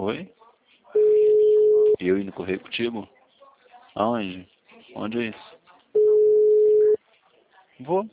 Oi? Eu ir no correio contigo? Aonde? Onde é isso? Vou.